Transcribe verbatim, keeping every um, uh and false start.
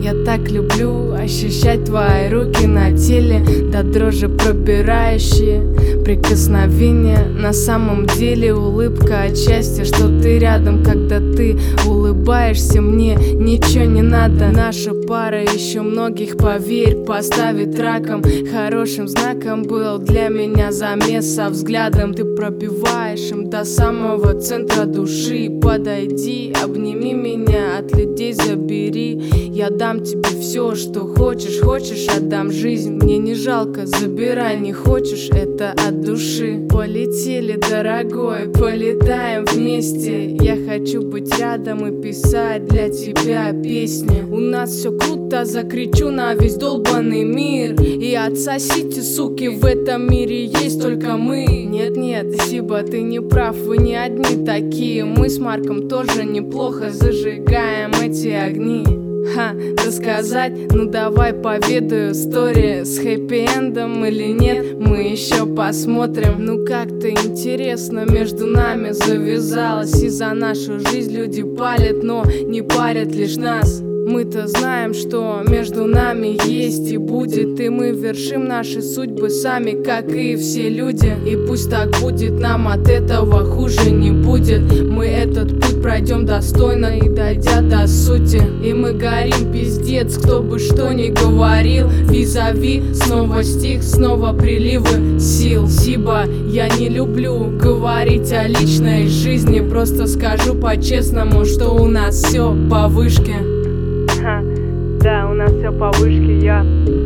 Я так люблю ощущать твои руки на теле, до дрожи пробирающие прикосновения. На самом деле улыбка от счастья, что ты рядом. Когда ты улыбаешься, мне ничего не надо. Наша пара еще многих, поверь, поставит раком. Хорошим знаком был для меня замес со взглядом. Ты пробиваешь им до самого центра души. Подойди, обними меня, от людей забери. Я дам тебе все, что хочешь. Хочешь, отдам жизнь, мне не жалко. Забирай, не хочешь, это от души. Полетели, дорогой, полетаем вместе. Я хочу быть рядом и писать для тебя песни. У нас все круто, закричу на весь долбанный мир. И отсосите, суки, в этом мире есть только мы. Нет-нет, Сиба, ты не прав, вы не одни такие. Мы с Марком тоже неплохо зажигаем эти огни. Ха, рассказать? Ну давай поведаю историю с хэппи-эндом или нет, мы еще посмотрим. Ну как-то интересно между нами завязалось. И за нашу жизнь люди палят, но не парят лишь нас. Мы-то знаем, что между нами есть и будет. И мы вершим наши судьбы сами, как и все люди. И пусть так будет, нам от этого хуже не будет. Мы этот путь пройдем достойно и дойдя до сути. И мы горим, пиздец, кто бы что ни говорил. Визави, снова стих, снова приливы сил. Сиба, я не люблю говорить о личной жизни. Просто скажу по-честному, что у нас все по вышке. Да, у нас все по вышке, я